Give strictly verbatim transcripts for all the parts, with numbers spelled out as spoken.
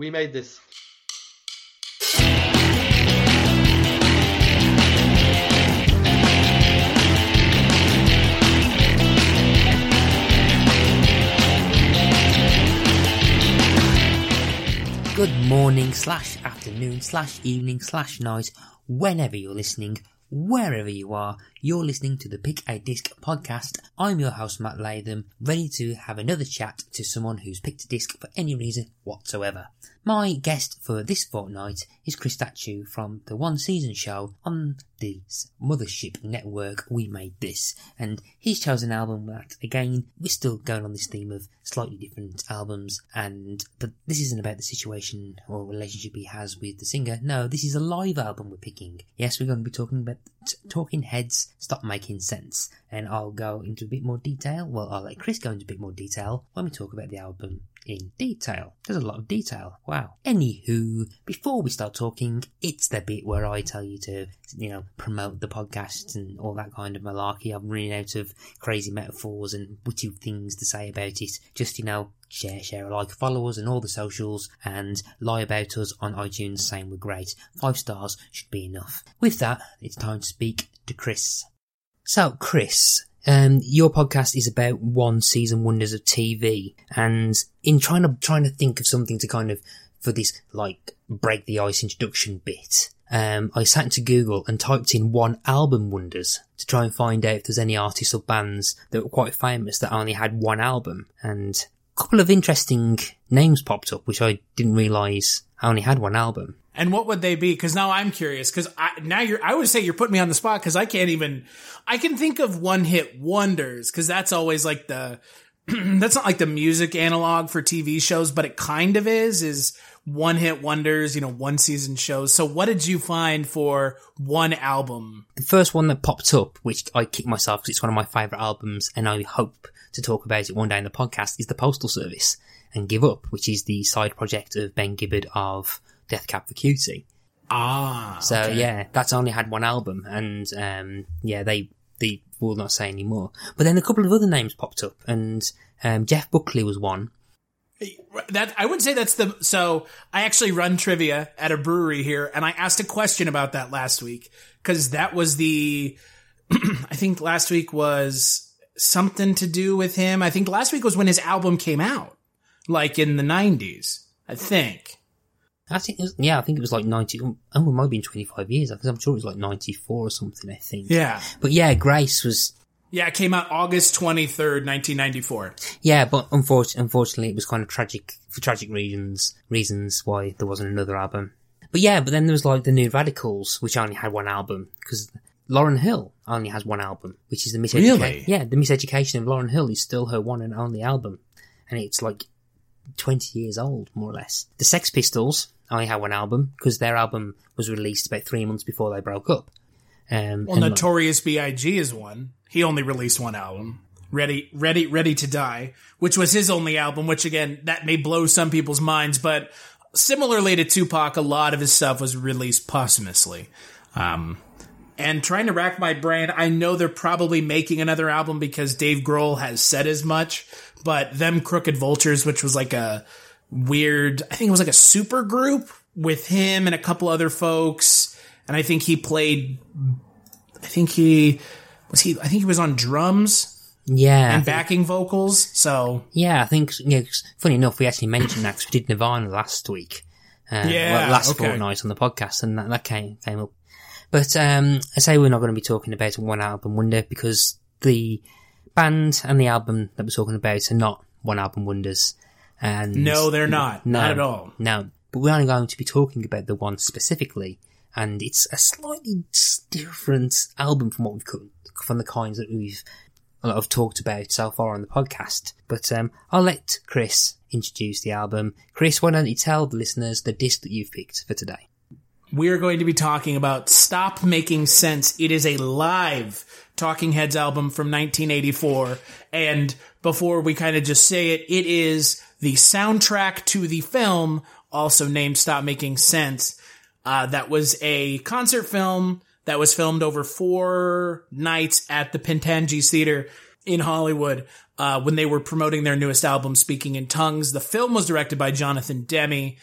We Made This. Good morning slash afternoon slash evening slash night, whenever you're listening, wherever you are, you're listening to the Pick a Disc podcast. I'm your host Matt Latham, ready to have another chat to someone who's picked a disc for any reason whatsoever. My guest for this fortnight is Chris Statue from the one season show on the Mothership Network, We Made This, and he's chosen an album that, again, we're still going on this theme of slightly different albums, and but this isn't about the situation or relationship he has with the singer. No, this is a live album we're picking. Yes, we're going to be talking about t- Talking Heads Stop Making Sense, and I'll go into a bit more detail. Well, I'll let Chris go into a bit more detail when we talk about the album in detail. There's a lot of detail. Wow. Anywho, before we start talking, it's the bit where I tell you to, you know, promote the podcast and all that kind of malarkey. I'm running out of crazy metaphors and witty things to say about it. Just, you know, share, share, like, follow us on all the socials, and lie about us on iTunes saying we're great. Five stars should be enough. With that, it's time to speak to Chris. So, Chris, Um, your podcast is about one season wonders of T V, and in trying to trying to think of something to kind of for this like break the ice introduction bit, um, I sat into Google and typed in one album wonders to try and find out if there's any artists or bands that were quite famous that only had one album, and a couple of interesting names popped up which I didn't realise only had one album. And what would they be? Because now I'm curious. Because now you're, I would say you're putting me on the spot because I can't even. I can think of one hit wonders because that's always like the. That's not like the music analog for T V shows, but it kind of is. Is one hit wonders, you know, one season shows. So what did you find for one album? The first one that popped up, which I kicked myself because it's one of my favourite albums, and I hope to talk about it one day in the podcast, is The Postal Service and Give Up, which is the side project of Ben Gibbard of Death Cab for Cutie. Ah, so okay. Yeah, that's only had one album, and um, yeah, they they will not say any more. But then a couple of other names popped up, and um, Jeff Buckley was one. That I would say that's the. So I actually run trivia at a brewery here, and I asked a question about that last week because that was the. I think last week was something to do with him. I think last week was when his album came out, like in the nineties. I think. I think it was, yeah, I think it was like ninety. Oh, it might have been twenty-five years because I'm sure it was like ninety-four or something. I think. Yeah. But yeah, Grace was. Yeah, it came out August twenty-third, nineteen ninety-four. Yeah, but unfortunately, unfortunately, it was kind of tragic for tragic reasons. Reasons why there wasn't another album. But yeah, but then there was like the New Radicals, which only had one album because Lauryn Hill only has one album, which is the Miseducation. Really? Yeah, the Miseducation of Lauryn Hill is still her one and only album, and it's like twenty years old, more or less. The Sex Pistols only had one album because their album was released about three months before they broke up. Um, well, Notorious B I G is one. He only released one album, Ready, Ready, Ready to Die, which was his only album. Which again, that may blow some people's minds, but similarly to Tupac, a lot of his stuff was released posthumously. Um, and trying to rack my brain, I know they're probably making another album because Dave Grohl has said as much. But Them Crooked Vultures, which was like a weird, I think it was like a super group with him and a couple other folks. And I think he played, I think he, was he, I think he was on drums. Yeah. And backing vocals. So. Yeah, I think, yeah, funny enough, we actually mentioned that because we did Nirvana last week. Uh, yeah. Well, last okay. fortnight on the podcast, and that, that came, came up. But, um, I say we're not going to be talking about one album wonder because the band and the album that we're talking about are not one album wonders. And no, they're not. No, not at all. No. But we're only going to be talking about the one specifically, and it's a slightly different album from what we've cut, from the kinds that we've a lot of talked about so far on the podcast. But um, I'll let Chris introduce the album. Chris, why don't you tell the listeners the disc that you've picked for today? We are going to be talking about Stop Making Sense. It is a live Talking Heads album from nineteen eighty-four. And before we kind of just say it, it is the soundtrack to the film, also named Stop Making Sense. Uh, that was a concert film that was filmed over four nights at the Pentanges Theater in Hollywood uh, when they were promoting their newest album, Speaking in Tongues. The film was directed by Jonathan Demme.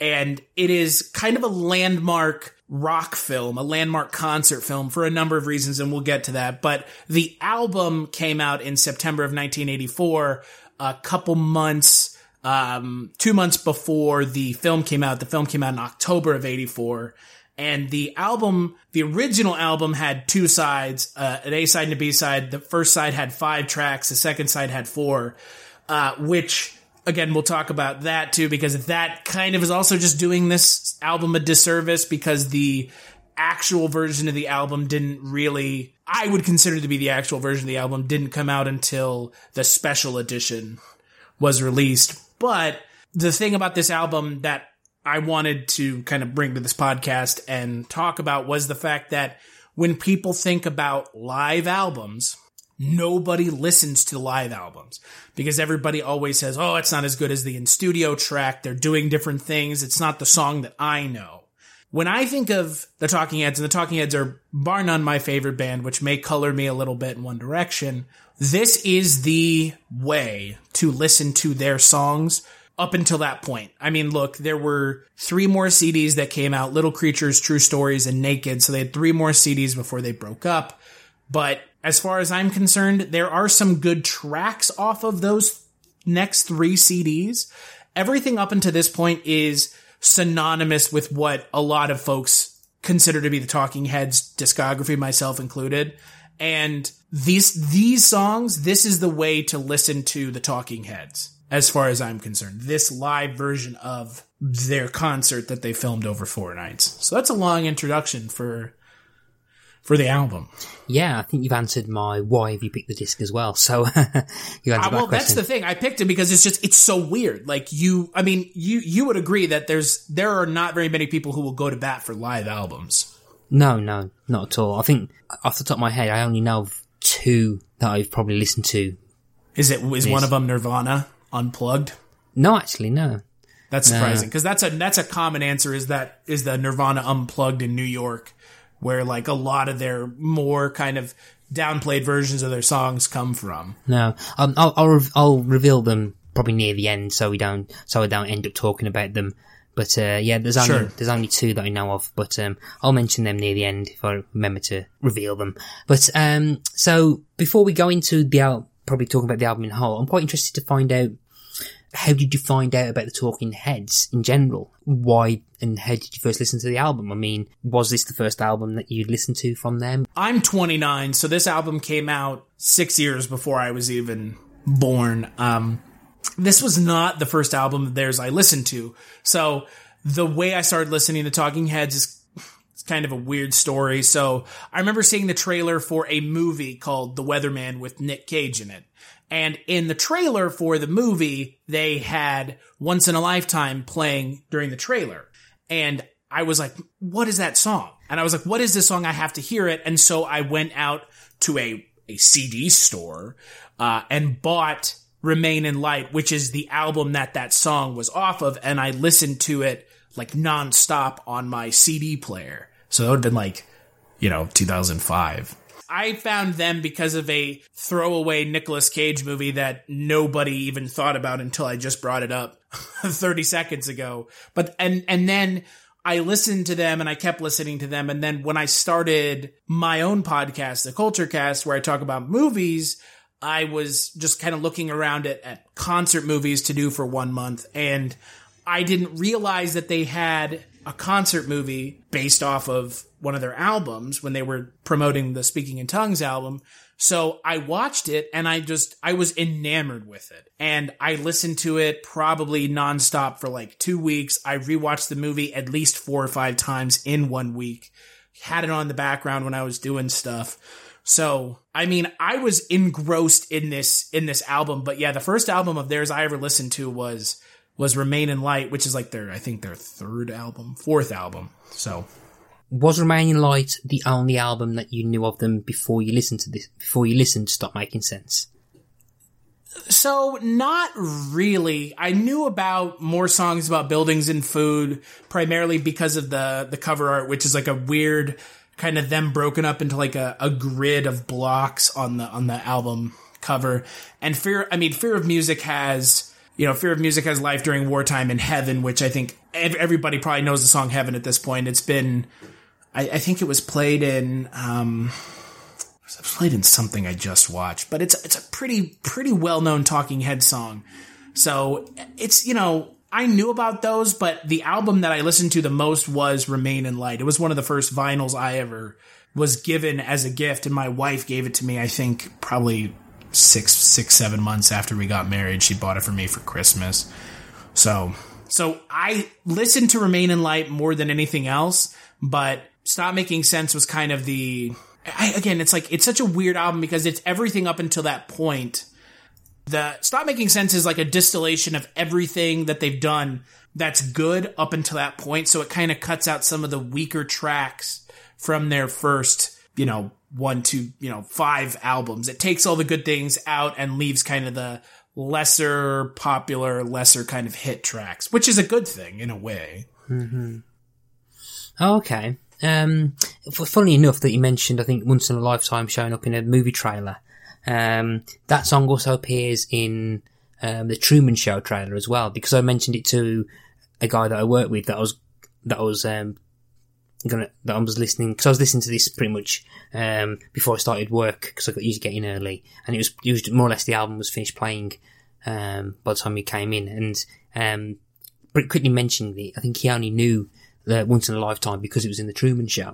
And it is kind of a landmark rock film, a landmark concert film for a number of reasons, and we'll get to that. But the album came out in September of nineteen eighty-four, a couple months, um, two months before the film came out. The film came out in October of eighty-four. And the album, the original album had two sides, uh, an A side and a B side. The first side had five tracks. The second side had four, uh, which, again, we'll talk about that too, because that kind of is also just doing this album a disservice, because the actual version of the album didn't really, I would consider to be the actual version of the album, didn't come out until the special edition was released. But the thing about this album that I wanted to kind of bring to this podcast and talk about was the fact that when people think about live albums, nobody listens to live albums, because everybody always says, oh, it's not as good as the in-studio track. They're doing different things. It's not the song that I know. When I think of the Talking Heads, and the Talking Heads are bar none my favorite band, which may color me a little bit in one direction, this is the way to listen to their songs up until that point. I mean, look, there were three more C Ds that came out, Little Creatures, True Stories, and Naked. So they had three more C Ds before they broke up. But as far as I'm concerned, there are some good tracks off of those next three C Ds. Everything up until this point is synonymous with what a lot of folks consider to be the Talking Heads discography, myself included. And these, these songs, this is the way to listen to the Talking Heads, as far as I'm concerned. This live version of their concert that they filmed over four nights. So that's a long introduction for for the album. Yeah, I think you've answered my why have you picked the disc as well. So you answered uh, that well, question. That's the thing. I picked it because it's just, it's so weird. Like you, I mean, you, you would agree that there's, there are not very many people who will go to bat for live albums. No, no, not at all. I think off the top of my head, I only know of two that I've probably listened to. Is it, is one of them Nirvana Unplugged? No, actually, no. That's surprising, because that's a that's a common answer, is that is the Nirvana Unplugged in New York, where like a lot of their more kind of downplayed versions of their songs come from. No, um, I'll I'll, re- I'll reveal them probably near the end, so we don't so I don't end up talking about them. But uh, yeah, there's only Sure. there's only two that I know of, but um, I'll mention them near the end if I remember to reveal them. But um, so before we go into the al- probably talking about the album in whole, I'm quite interested to find out, how did you find out about the Talking Heads in general? Why and how did you first listen to the album? I mean, was this the first album that you'd listened to from them? I'm twenty-nine, so this album came out six years before I was even born. Um, this was not the first album of theirs I listened to. So the way I started listening to Talking Heads is it's kind of a weird story. So I remember seeing the trailer for a movie called The Weatherman with Nick Cage in it. And in the trailer for the movie, they had Once in a Lifetime playing during the trailer. And I was like, what is that song? And I was like, what is this song? I have to hear it. And so I went out to a, a C D store, uh, and bought Remain in Light, which is the album that that song was off of. And I listened to it like nonstop on my C D player. So that would have been like, you know, two thousand five. I found them because of a throwaway Nicolas Cage movie that nobody even thought about until I just brought it up thirty seconds ago. But, and, and then I listened to them and I kept listening to them. And then when I started my own podcast, The Culture Cast, where I talk about movies, I was just kind of looking around at, at concert movies to do for one month. And I didn't realize that they had a concert movie based off of one of their albums when they were promoting the Speaking in Tongues album. So I watched it and I just, I was enamored with it. And I listened to it probably nonstop for like two weeks. I rewatched the movie at least four or five times in one week. Had it on the background when I was doing stuff. So, I mean, I was engrossed in this, in this album. But yeah, the first album of theirs I ever listened to was was Remain in Light, which is like their, I think their third album, fourth album. So, was Remain in Light the only album that you knew of them before you listened to this, before you listened to Stop Making Sense? So, not really. I knew about more songs about buildings and food, primarily because of the, the cover art, which is like a weird kind of them broken up into like a, a grid of blocks on the, on the album cover. And Fear, I mean, Fear of Music has you know, Fear of Music has Life During Wartime and Heaven, which I think ev- everybody probably knows the song Heaven at this point. It's been, I, I think it was played in, um, it was played in something I just watched, but it's, it's a pretty, pretty well-known Talking Heads song. So it's, you know, I knew about those, but the album that I listened to the most was Remain in Light. It was one of the first vinyls I ever was given as a gift, and my wife gave it to me, I think, probably six, six, seven months after we got married. She bought it for me for Christmas. So, so I listened to Remain in Light more than anything else, but Stop Making Sense was kind of the, I, again, it's like, it's such a weird album because it's everything up until that point. The Stop Making Sense is like a distillation of everything that they've done that's good up until that point. So it kind of cuts out some of the weaker tracks from their first, you know, one, two, you know, five albums. It takes all the good things out and leaves kind of the lesser popular, lesser kind of hit tracks, which is a good thing in a way. Mm-hmm. Oh, okay. Um, funnily enough that you mentioned, I think Once in a Lifetime showing up in a movie trailer. Um, that song also appears in, um, the Truman Show trailer as well, because I mentioned it to a guy that I work with that I was, that I was, um, gonna, that I was listening, because I was listening to this pretty much, um, before I started work, because I got used to getting early, and it was, it was more or less the album was finished playing, um, by the time he came in, and, um, but quickly mentioning it, I think he only knew the Once in a Lifetime because it was in the Truman Show.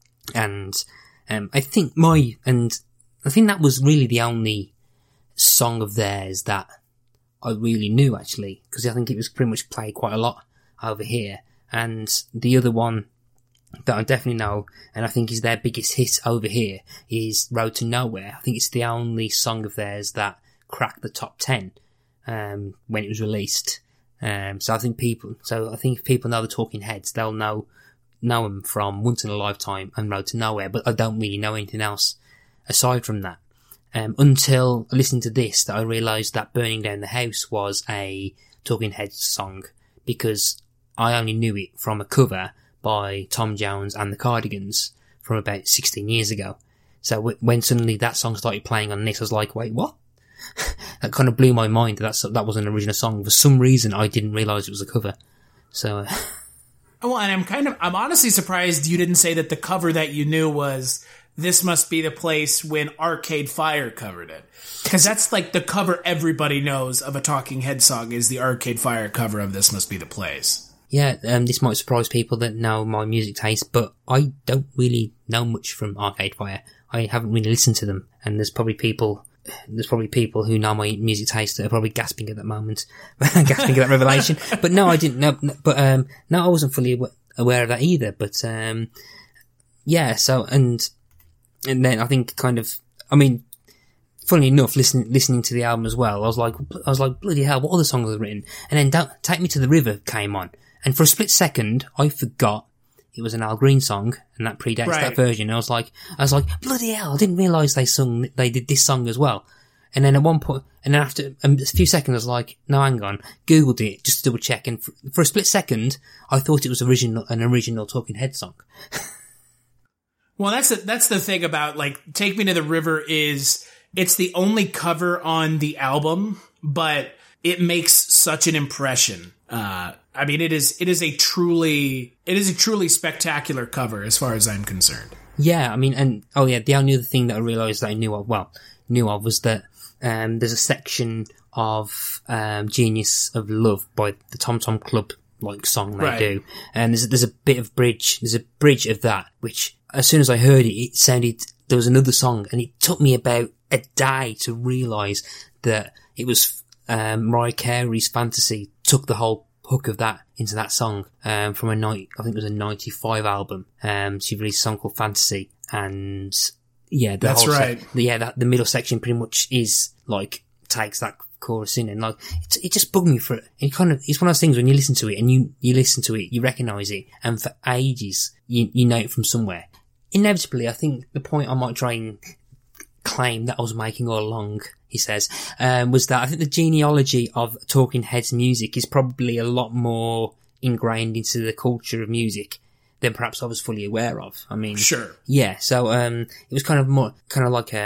And, um, I think my, and, I think that was really the only song of theirs that I really knew, actually, because I think it was pretty much played quite a lot over here. And the other one that I definitely know, and I think is their biggest hit over here, is Road to Nowhere. I think it's the only song of theirs that cracked the top ten um, when it was released. Um, so I think people, so I think if people know the Talking Heads, they'll know know them from Once in a Lifetime and Road to Nowhere. But I don't really know anything else aside from that, um, until I listened to this, that I realised that Burning Down the House was a Talking Heads song, because I only knew it from a cover by Tom Jones and the Cardigans from about sixteen years ago. So w- when suddenly that song started playing on this, I was like, wait, what? That kind of blew my mind. That's, that was an original song. For some reason, I didn't realise it was a cover. So, uh, well, and I'm kind of, I'm honestly surprised you didn't say that the cover that you knew was This Must Be the Place when Arcade Fire covered it. Because that's like the cover everybody knows of a Talking Head song is the Arcade Fire cover of This Must Be the Place. Yeah, um, this might surprise people that know my music taste, but I don't really know much from Arcade Fire. I haven't really listened to them, and there's probably people, there's probably people who know my music taste that are probably gasping at that moment, gasping at that revelation. But no, I didn't know, but, um, no, I wasn't fully aware of that either, but, um, yeah, so, and, and then I think kind of, I mean, funnily enough, listening listening to the album as well, I was like, I was like, bloody hell, what other songs are written? And then Don't, Take Me to the River came on, and for a split second, I forgot it was an Al Green song, and that predates right. that version. And I was like, I was like, bloody hell, I didn't realise they sung, they did this song as well. And then at one point, and then after a few seconds, I was like, no, hang on, Googled it just to double check, and for, for a split second, I thought it was original, an original Talking Head song. Well, that's the, that's the thing about, like, Take Me to the River is, it's the only cover on the album, but it makes such an impression. Uh, I mean, it is, it is a truly, it is a truly spectacular cover as far as I'm concerned. Yeah, I mean, and, oh yeah, the only other thing that I realised that I knew of, well, knew of was that, um, there's a section of, um, Genius of Love by the Tom Tom Club, like, song they right. do. And there's, there's a bit of bridge, there's a bridge of that, which, as soon as I heard it, it sounded, there was another song, and it took me about a day to realise that it was, um, Mariah Carey's Fantasy took the whole hook of that into that song, um, from a night, I think it was a ninety-five album. Um, she released a song called Fantasy, and yeah, the that's whole right. Sec- the, yeah, that, the middle section pretty much is like, takes that chorus in, and like, it, it just bugged me for it. It kind of, it's one of those things when you listen to it and you, you listen to it, you recognise it, and for ages, you, you know it from somewhere. Inevitably, I think the point I might try and claim that I was making all along, he says, um, was that I think the genealogy of Talking Heads music is probably a lot more ingrained into the culture of music than perhaps I was fully aware of. I mean, sure. Yeah, so, um, it was kind of more, kind of like a,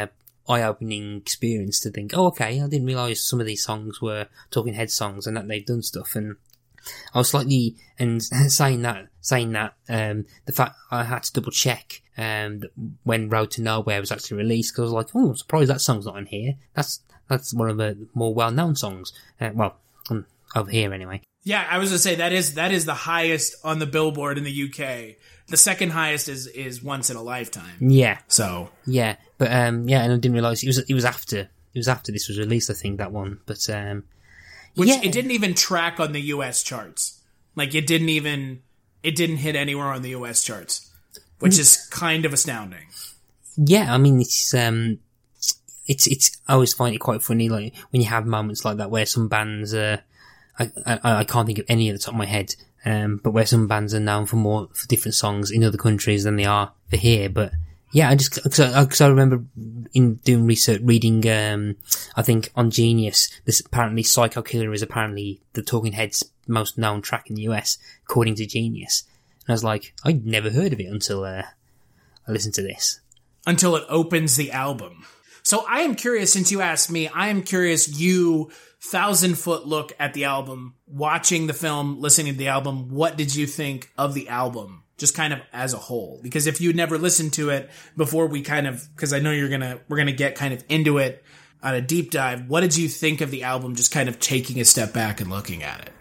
eye-opening experience to think, oh, okay, I didn't realise some of these songs were Talking Heads songs and that they've done stuff. And I was slightly, and saying that, saying that, um, the fact I had to double check, um, when Road to Nowhere was actually released, because I was like, oh, I'm surprised that song's not on here. That's, that's one of the more well-known songs. Uh, well, um, over here anyway. Yeah, I was gonna say that is, that is the highest on the Billboard in the U K. The second highest is, is Once in a Lifetime. Yeah. So. Yeah, but, um, yeah, and I didn't realise, it was, it was after, it was after this was released, I think, that one, but, um, Which yeah. it didn't even track on the U S charts. Like, it didn't even, it didn't hit anywhere on the U S charts, which is kind of astounding. Yeah, I mean, it's, um, it's, it's, I always find it quite funny, like, when you have moments like that where some bands, uh, I, I, I can't think of any at the top of my head, um, but where some bands are known for more, for different songs in other countries than they are for here, but, yeah, I just, cause I, cause I remember in doing research, reading, um, I think on Genius, this apparently Psycho Killer is apparently the Talking Heads' most known track in the U S, according to Genius. And I was like, I'd never heard of it until, uh, I listened to this. Until it opens the album. So I am curious, since you asked me, I am curious, you, thousand foot look at the album, watching the film, listening to the album, what did you think of the album? Just kind of as a whole, because if you never listened to it before we kind of, because I know you're gonna, we're gonna get kind of into it on a deep dive. What did you think of the album? Just kind of taking a step back and looking at it.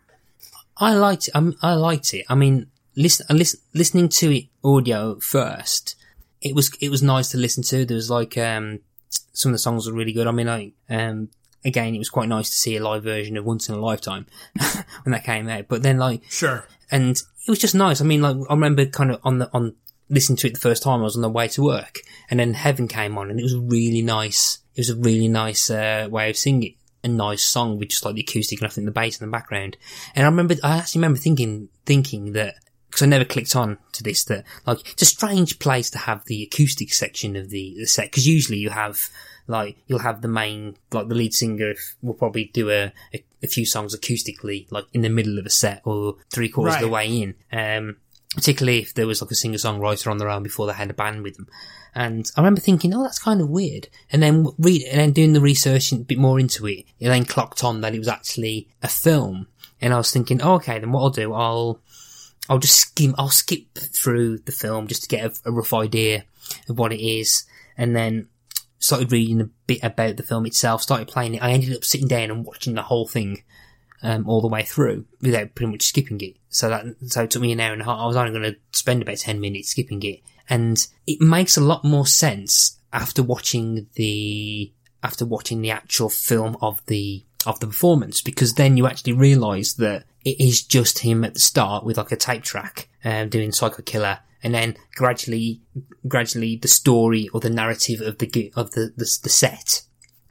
I liked it. I, I liked it. I mean, listen, listen, listening to it audio first, it was it was nice to listen to. There was like um, some of the songs were really good. I mean, like um, again, it was quite nice to see a live version of Once in a Lifetime when that came out. But then, like, sure, and it was just nice. I mean, like, I remember kind of on the on listening to it the first time I was on the way to work, and then Heaven came on, and it was really nice. It was a really nice uh, way of singing it. A nice song with just like the acoustic and I think the bass in the background. And I remember, I actually remember thinking, thinking that, because I never clicked on to this, that like, it's a strange place to have the acoustic section of the, the set, because usually you have, like, you'll have the main, like the lead singer will probably do a, a, a few songs acoustically, like in the middle of a set or three quarters right. of the way in. Um, particularly if there was like a singer-songwriter on their own before they had a band with them. And I remember thinking, oh, that's kind of weird. And then read, and then doing the research a bit more into it, it then clocked on that it was actually a film. And I was thinking, oh, okay, then what I'll do, I'll, I'll just skim, I'll skip through the film just to get a, a rough idea of what it is. And then started reading a bit about the film itself, started playing it. I ended up sitting down and watching the whole thing, um, all the way through without pretty much skipping it. So that, so it took me an hour and a half. I was only going to spend about ten minutes skipping it. And it makes a lot more sense after watching the, after watching the actual film of the, of the performance, because then you actually realise that it is just him at the start with like a tape track, um, doing Psycho Killer, and then gradually, gradually the story or the narrative of the, of the, the, the set.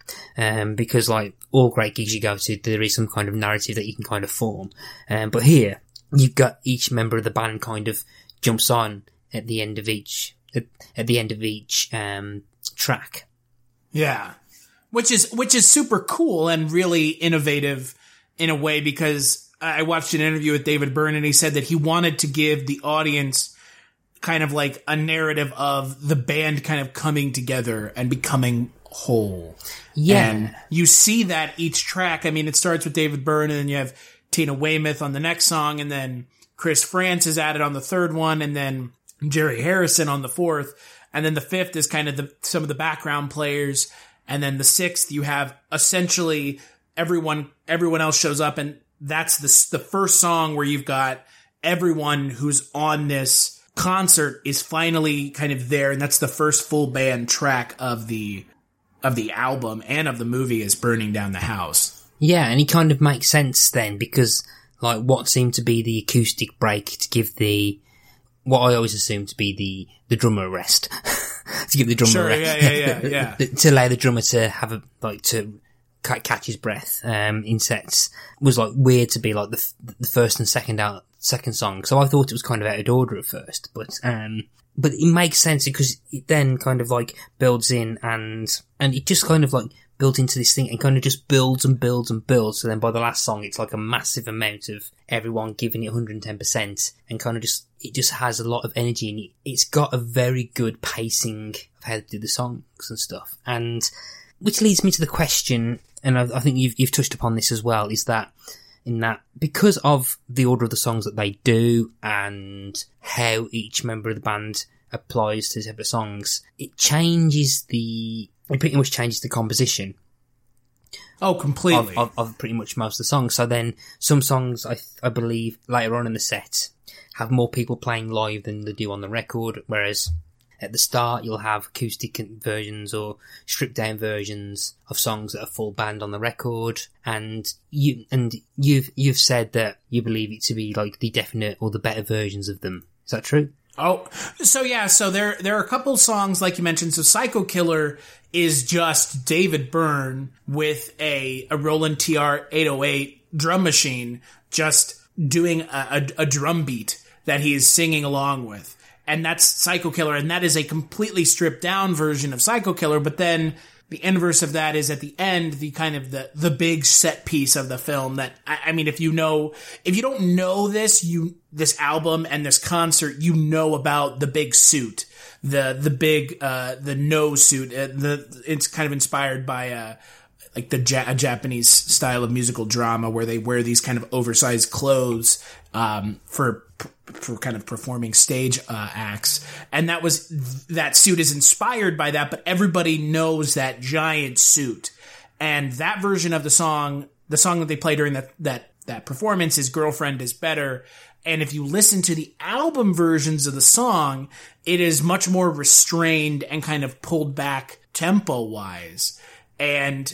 Um, because like all great gigs you go to, there is some kind of narrative that you can kind of form. Um, but here, you've got each member of the band kind of jumps on at the end of each, at, at the end of each, um, track. Yeah. Which is, which is super cool and really innovative in a way, because I watched an interview with David Byrne and he said that he wanted to give the audience kind of like a narrative of the band kind of coming together and becoming whole. Yeah. And you see that each track. I mean, it starts with David Byrne and then you have Tina Weymouth on the next song, and then Chris France is added on the third one, and then Jerry Harrison on the fourth, and then the fifth is kind of the, some of the background players, and then the sixth you have essentially everyone, everyone else shows up, and that's the, the first song where you've got everyone who's on this concert is finally kind of there, and that's the first full band track of the, of the album and of the movie is Burning Down the House. Yeah, and it kind of makes sense then, because like what seemed to be the acoustic break to give the, what I always assumed to be the, the drummer a rest. to give the drummer sure, a rest. Yeah, yeah, yeah, yeah. to allow the drummer to have a, like, to catch his breath, um, in sets was like weird to be like the, the first and second out, second song. So I thought it was kind of out of order at first, but, um, but it makes sense because it then kind of like builds in and, and it just kind of like built into this thing and kind of just builds and builds and builds. So then by the last song, it's like a massive amount of everyone giving it one hundred ten percent and kind of just, it just has a lot of energy and it. It's got a very good pacing of how to do the songs and stuff. And which leads me to the question, and I, I think you've, you've touched upon this as well, is that in that because of the order of the songs that they do and how each member of the band applies to separate songs, it changes the, it pretty much changes the composition. Oh, completely. Of, of, of pretty much most of the songs. So then some songs, I, I believe, later on in the set have more people playing live than they do on the record, whereas at the start you'll have acoustic versions or stripped down versions of songs that are full band on the record, and you and you've you've said that you believe it to be like the definite or the better versions of them. Is that true? Oh, so yeah, so there there are a couple songs like you mentioned. So Psycho Killer is just David Byrne with a a Roland T R eight oh eight drum machine, just doing a, a, a drum beat that he is singing along with. And that's Psycho Killer, and that is a completely stripped down version of Psycho Killer, but then the inverse of that is at the end, the kind of the, the big set piece of the film that, I, I mean, if you know, if you don't know this, you, this album and this concert, you know about the big suit, the, the big, uh, the nose suit, uh, the, it's kind of inspired by, uh, like the ja- Japanese style of musical drama where they wear these kind of oversized clothes, um, for, for kind of performing stage uh, acts. And that was, that suit is inspired by that, but everybody knows that giant suit. And that version of the song, the song that they play during that, that, that performance is Girlfriend Is Better. And if you listen to the album versions of the song, it is much more restrained and kind of pulled back tempo wise. And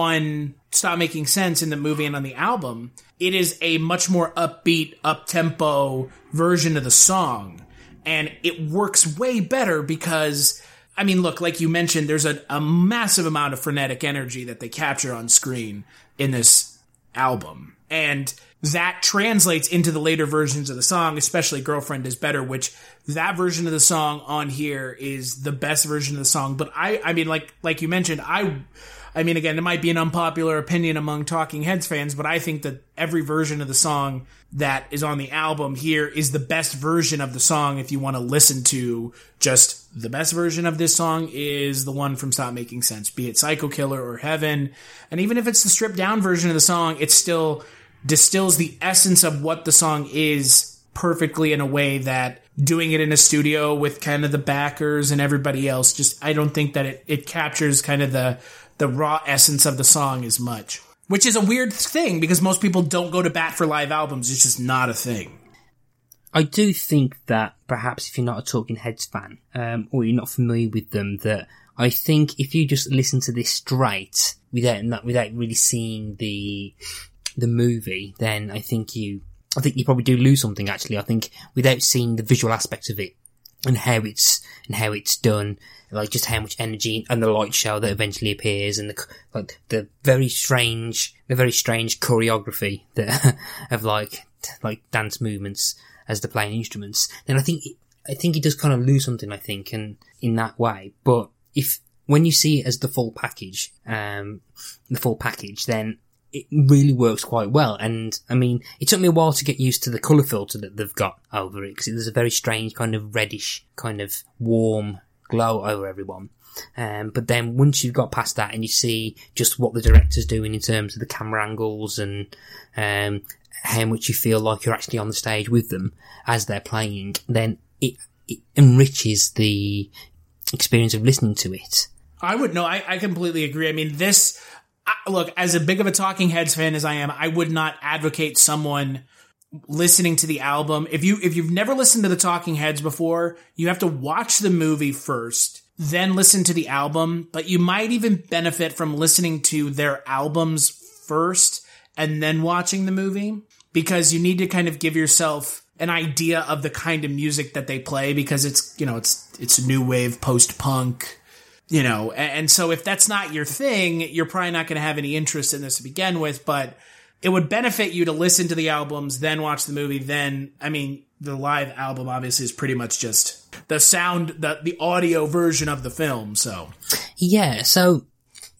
on Stop Making Sense in the movie and on the album, it is a much more upbeat, up-tempo version of the song. And it works way better because, I mean, look, like you mentioned, there's a, a massive amount of frenetic energy that they capture on screen in this album. And that translates into the later versions of the song, especially Girlfriend Is Better, which that version of the song on here is the best version of the song. But I, I mean, like, like you mentioned, I, I mean, again, it might be an unpopular opinion among Talking Heads fans, but I think that every version of the song that is on the album here is the best version of the song. If you want to listen to just the best version of this song is the one from Stop Making Sense, be it Psycho Killer or Heaven. And even if it's the stripped down version of the song, it still distills the essence of what the song is perfectly in a way that doing it in a studio with kind of the backers and everybody else, just, I don't think that it, it captures kind of the, the raw essence of the song as much. Which is a weird thing because most people don't go to bat for live albums. It's just not a thing. I do think that perhaps if you're not a Talking Heads fan, um, or you're not familiar with them, that I think if you just listen to this straight without without really seeing the the movie, then I think you I think you probably do lose something. Actually, I think without seeing the visual aspect of it and how it's and how it's done, like just how much energy and the light show that eventually appears, and the like the very strange, the very strange choreography that of like like dance movements as they're playing instruments, then I think it, I think it does kind of lose something. I think, and in that way, but if when you see it as the full package, um, the full package, then it really works quite well. And I mean, it took me a while to get used to the colour filter that they've got over it, because there's a very strange kind of reddish, kind of warm glow over everyone. Um, but then once you've got past that and you see just what the director's doing in terms of the camera angles and um, how much you feel like you're actually on the stage with them as they're playing, then it, it enriches the experience of listening to it. I would no, I, I completely agree. I mean, this, I, look, as a big of a Talking Heads fan as I am, I would not advocate someone listening to the album. If you, if you've never listened to the Talking Heads before, you have to watch the movie first, then listen to the album, but you might even benefit from listening to their albums first and then watching the movie, because you need to kind of give yourself an idea of the kind of music that they play, because it's, you know, it's, it's new wave post-punk, you know, and, and so if that's not your thing, you're probably not going to have any interest in this to begin with, but it would benefit you to listen to the albums, then watch the movie, then, I mean, the live album obviously is pretty much just the sound, the, the audio version of the film, so. Yeah, so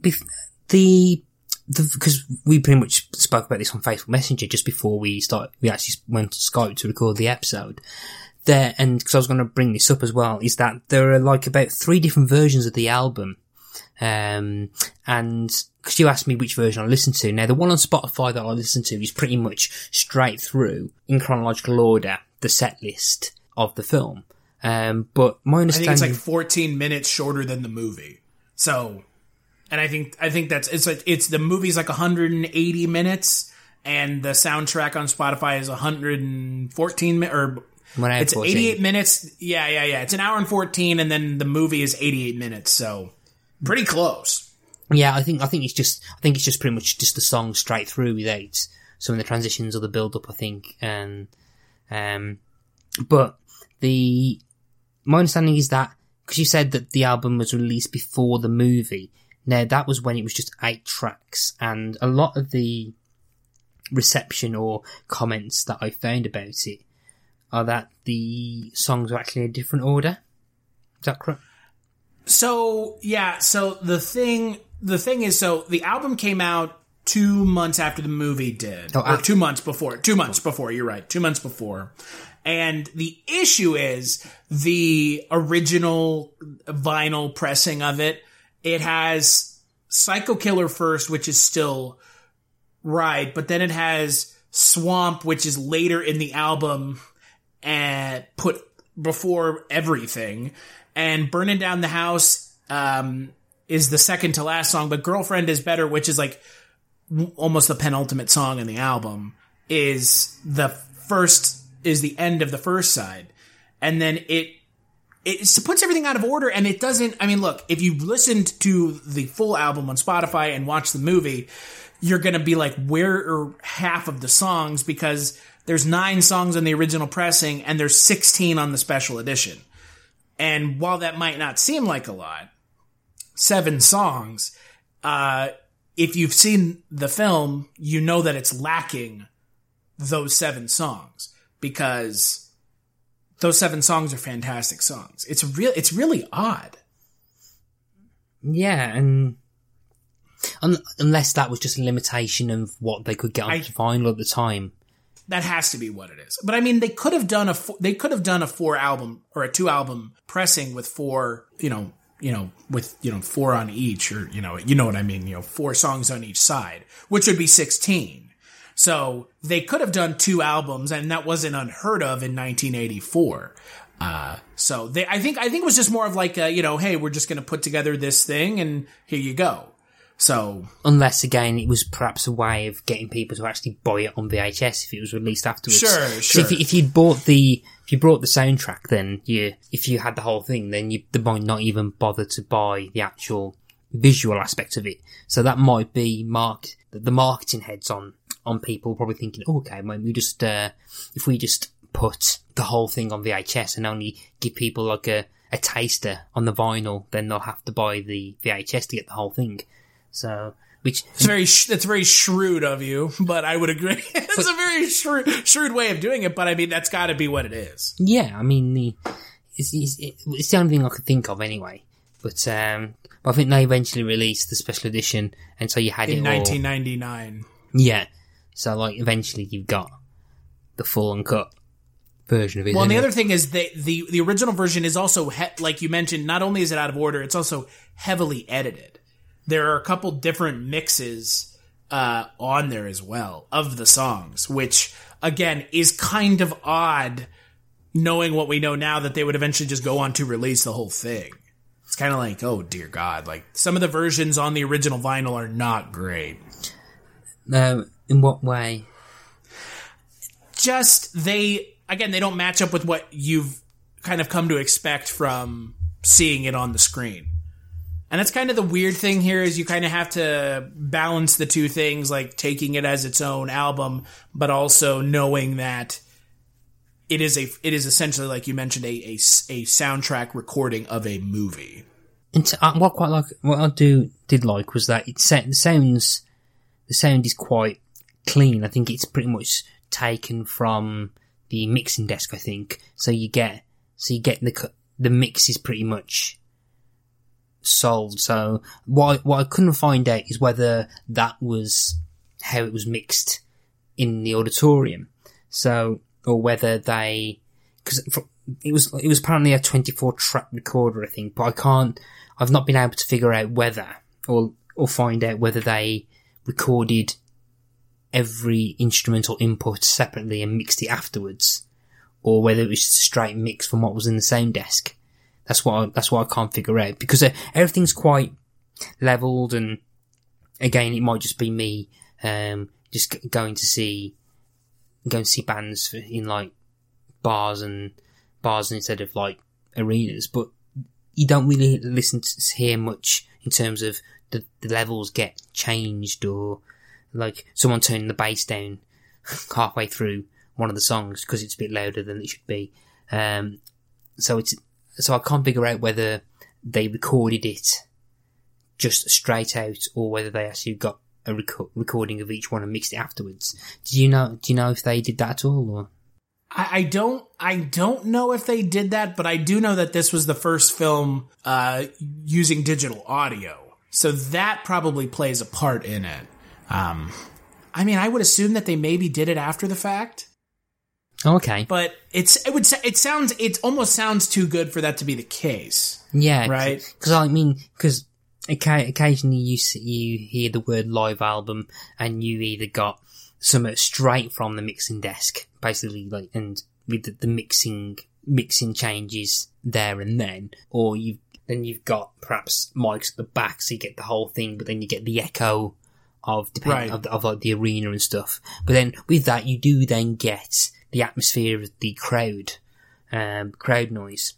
bef- the because we pretty much spoke about this on Facebook Messenger just before we start. We actually went to Skype to record the episode. There, and because I was going to bring this up as well, is that there are like about three different versions of the album. Um, and because you asked me which version I listened to, now the one on Spotify that I listened to is pretty much straight through in chronological order the set list of the film. Um, but my understanding, I think it's like fourteen minutes shorter than the movie. So, and I think I think that's it's like it's the movie's like one hundred eighty minutes, and the soundtrack on Spotify is one hundred fourteen mi- or it's fourteen. eighty-eight minutes. Yeah, yeah, yeah. It's an hour and fourteen, and then the movie is eighty-eight minutes. So, pretty close. Yeah, I think I think it's just I think it's just pretty much just the song straight through without some of the transitions or the build up. I think, and um, but the my understanding is that because you said that the album was released before the movie. Now that was when it was just eight tracks, and a lot of the reception or comments that I found about it are that the songs are actually in a different order. Is that correct? So yeah, so the thing the thing is, so the album came out two months after the movie did, oh, or two months before. Two months before. You're right. Two months before. And the issue is the original vinyl pressing of it. It has Psycho Killer first, which is still right, but then it has Swamp, which is later in the album and put before everything. And Burning Down the House um, is the second to last song, but Girlfriend is Better, which is like almost the penultimate song in the album, is the first, is the end of the first side. And then it, it puts everything out of order, and it doesn't, I mean, look, if you listened to the full album on Spotify and watched the movie, you're going to be like, where are half of the songs? Because there's nine songs on the original pressing, and there's sixteen on the special edition. And while that might not seem like a lot, seven songs, uh, if you've seen the film, you know that it's lacking those seven songs, because those seven songs are fantastic songs. It's real. It's really odd. Yeah, and un- unless that was just a limitation of what they could get onto vinyl at the time. That has to be what it is. But I mean, they could have done a four, they could have done a four album or a two album pressing with four, you know, you know, with you know four on each, or you know, you know what I mean, you know, four songs on each side, which would be sixteen. So they could have done two albums, and that wasn't unheard of in nineteen eighty-four. Uh, so they, I think, I think it was just more of like, a, you know, hey, we're just going to put together this thing, and here you go. So unless again it was perhaps a way of getting people to actually buy it on V H S if it was released afterwards. Sure, sure. If, if you bought the if you brought the soundtrack, then you if you had the whole thing, then you they might not even bother to buy the actual visual aspect of it. So that might be mark the marketing heads on on people probably thinking, oh, okay, well, we just uh, if we just put the whole thing on V H S and only give people like a, a taster on the vinyl, then they'll have to buy the V H S to get the whole thing. So, which it's very sh- that's very shrewd of you, but I would agree. It's but, a very shrewd, shrewd way of doing it, but I mean that's got to be what it is. Yeah, I mean the it's, it's, it's the only thing I could think of anyway. But um, but I think they eventually released the special edition, and so you had in it nineteen ninety-nine. All, yeah, so like eventually you've got the full uncut version of it. Well, and the it? other thing is that the the original version is also he- like you mentioned. Not only is it out of order, it's also heavily edited. There are a couple different mixes uh, on there as well of the songs, which, again, is kind of odd knowing what we know now that they would eventually just go on to release the whole thing. It's kind of like, oh, dear God. Like, some of the versions on the original vinyl are not great. Uh, in what way? Just, they, again, they don't match up with what you've kind of come to expect from seeing it on the screen. And that's kind of the weird thing here is you kind of have to balance the two things, like taking it as its own album, but also knowing that it is a it is essentially, like you mentioned, a a, a soundtrack recording of a movie. And t- uh, what quite like what I do did like was that it sa- the sounds the sound is quite clean. I think it's pretty much taken from the mixing desk. I think so. You get so you get the the mix is pretty much. sold. So what I, what I couldn't find out is whether that was how it was mixed in the auditorium. So, or whether they, because it was it was apparently a twenty-four track recorder, I think, but I can't. I've not been able to figure out whether or or find out whether they recorded every instrumental input separately and mixed it afterwards, or whether it was just a straight mix from what was in the same desk. That's what I, that's what I can't figure out, because uh, everything's quite leveled, and again, it might just be me um, just g- going to see going to see bands in like bars and bars instead of like arenas, but you don't really listen to hear much in terms of the, the levels get changed, or like someone turning the bass down halfway through one of the songs because it's a bit louder than it should be. Um, so it's so I can't figure out whether they recorded it just straight out or whether they actually got a rec- recording of each one and mixed it afterwards. Do you know? Do you know if they did that at all? Or? I, I don't. I don't know if they did that, but I do know that this was the first film uh, using digital audio, so that probably plays a part in it. Um, I mean, I would assume that they maybe did it after the fact. Oh, okay, but it's it would it sounds it almost sounds too good for that to be the case. Yeah, right. Because I mean, because occasionally you see, you hear the word live album, and you either got something straight from the mixing desk, basically, like, and with the, the mixing mixing changes there and then, or you then you've got perhaps mics at the back, so you get the whole thing, but then you get the echo of depending right. of, of like the arena and stuff. But then with that, you do then get the atmosphere of the crowd, um, crowd noise.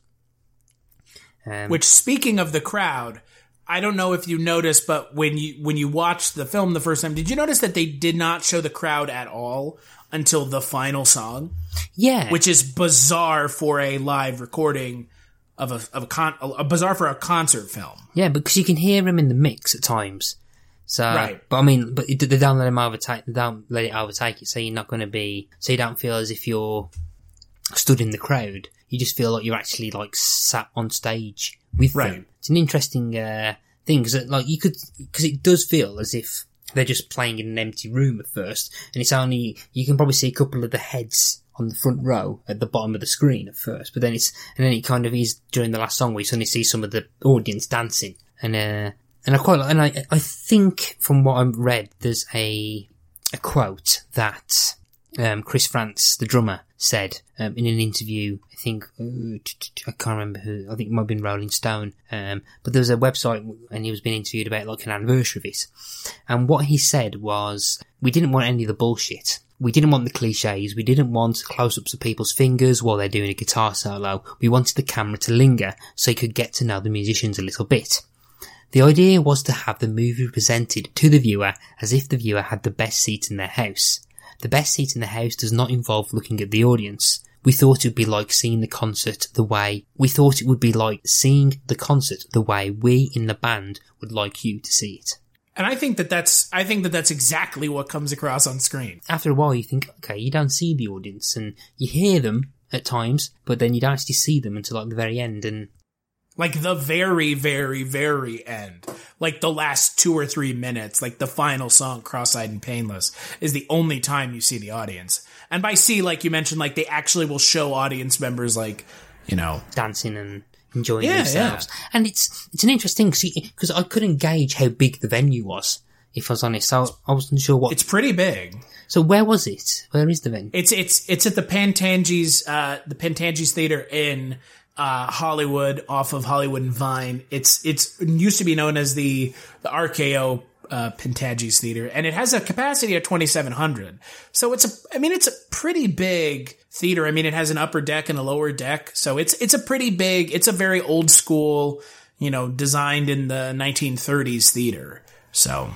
Um, Which, speaking of the crowd, I don't know if you noticed, but when you when you watched the film the first time, did you notice that they did not show the crowd at all until the final song? Yeah, which is bizarre for a live recording of a of a con a bizarre for a concert film. Yeah, because you can hear them in the mix at times. So, right. But I mean, but it, they don't let them overtake. They don't let it overtake it. So you're not going to be. So you don't feel as if you're stood in the crowd. You just feel like you're actually like sat on stage with right. them. It's an interesting uh, thing, because like you could, because it does feel as if they're just playing in an empty room at first, and it's only you can probably see a couple of the heads on the front row at the bottom of the screen at first, but then it's and then it kind of is during the last song where you suddenly see some of the audience dancing, and uh, and I quite like, and I I think from what I've read, there's a a quote that um, Chris France, the drummer, said um, in an interview. I think uh, I can't remember who. I think it might have been Rolling Stone. Um, but there was a website, and he was being interviewed about like an anniversary of it. And what he said was, "We didn't want any of the bullshit. We didn't want the cliches. We didn't want close-ups of people's fingers while they're doing a guitar solo. We wanted the camera to linger so you could get to know the musicians a little bit. The idea was to have the movie presented to the viewer as if the viewer had the best seat in their house. The best seat in the house does not involve looking at the audience. We thought it would be like seeing the concert the way, we thought it would be like seeing the concert the way we in the band would like you to see it." And I think that that's, I think that that's exactly what comes across on screen. After a while you think, okay, you don't see the audience, and you hear them at times, but then you don't actually see them until like the very end, and like the very, very, very end. Like the last two or three minutes, like the final song, Cross-Eyed and Painless, is the only time you see the audience. And by see, like you mentioned, like they actually will show audience members, like, you know, dancing and enjoying yeah, themselves. Yeah. And it's it's an interesting, because I couldn't gauge how big the venue was, if I was honest. So I wasn't sure what. It's pretty big. So where was it? Where is the venue? It's it's it's at the Pantanges, uh, the Pantanges Theater in uh, Hollywood, off of Hollywood and Vine. It's it's it used to be known as the the R K O uh, Pantanges Theater, and it has a capacity of twenty-seven hundred. So it's a, I mean, it's a pretty big theater. I mean, it has an upper deck and a lower deck, so it's it's a pretty big. It's a very old school, you know, designed in the nineteen thirties theater. So,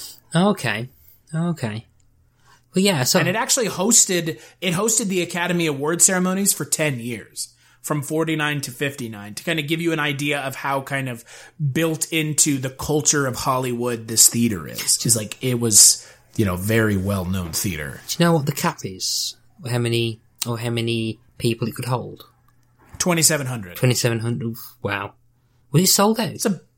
okay, okay. Well, yeah. So, and it actually hosted it hosted the Academy Award ceremonies for ten years. From forty-nine to fifty-nine, to kind of give you an idea of how kind of built into the culture of Hollywood this theater is. Just like it was, you know, very well-known theater. Do you know what the cap is? Or how many, or how many people it could hold? twenty-seven hundred. twenty-seven hundred. Wow. Was it sold out? It's a,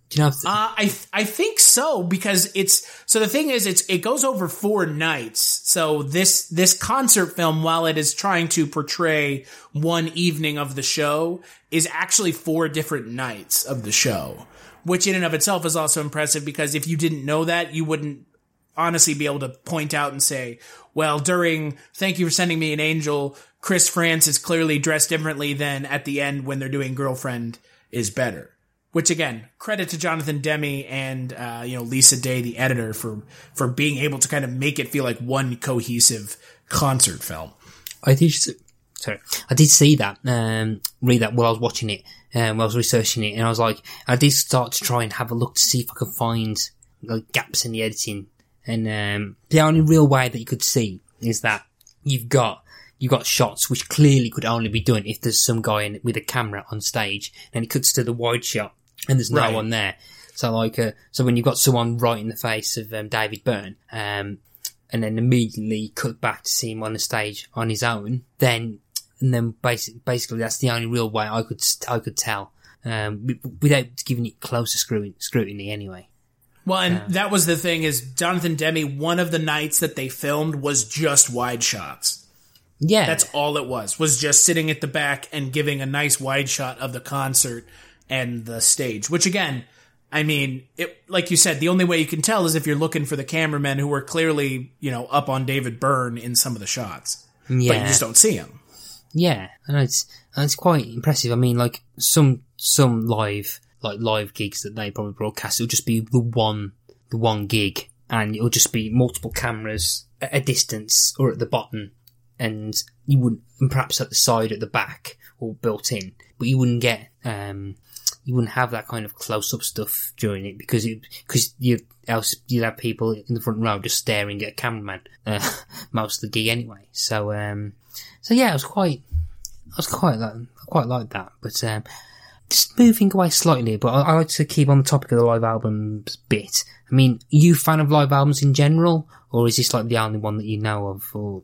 Do you know? If th- uh, I th- I think so, because it's so the thing is it's it goes over four nights. So this this concert film, while it is trying to portray one evening of the show, is actually four different nights of the show, which in and of itself is also impressive, because if you didn't know that, you wouldn't honestly be able to point out and say, well, during Thank You for Sending Me an Angel, Chris France is clearly dressed differently than at the end when they're doing Girlfriend is Better. Which, again, credit to Jonathan Demme and, uh, you know, Lisa Day, the editor, for, for being able to kind of make it feel like one cohesive concert film. I did, sorry, I did see that, um, read that while I was watching it, um, while I was researching it, and I was like, I did start to try and have a look to see if I could find, like, gaps in the editing. And, um, the only real way that you could see is that you've got, you've got shots which clearly could only be done if there's some guy in, with a camera on stage, and it cuts to the wide shot, and there's no right. one there. So like, uh, so when you've got someone right in the face of, um, David Byrne, um, and then immediately cut back to see him on the stage on his own, then, and then basically, basically that's the only real way I could, I could tell, um, without giving it closer scrutiny, scrutiny anyway. Well, and Yeah. that was the thing, is Jonathan Demme, one of the nights that they filmed was just wide shots. Yeah. That's all it was, was just sitting at the back and giving a nice wide shot of the concert and the stage, which again, I mean, it, like you said, the only way you can tell is if you're looking for the cameramen who were clearly, you know, up on David Byrne in some of the shots. Yeah. But you just don't see him. Yeah. And it's, and it's quite impressive. I mean, like, some, some live, like, live gigs that they probably broadcast, it'll just be the one, the one gig, and it'll just be multiple cameras at a distance or at the bottom, and you wouldn't, and perhaps at the side, at the back, or built in, but you wouldn't get, um, you wouldn't have that kind of close-up stuff during it, because it, because you, else you'd have people in the front row just staring at a cameraman, uh, most of the gig anyway. So, um, so yeah, I was quite, I was quite like, I quite like that, but, um, just moving away slightly, but I, I like to keep on the topic of the live albums bit. I mean, are you a fan of live albums in general, or is this like the only one that you know of, or?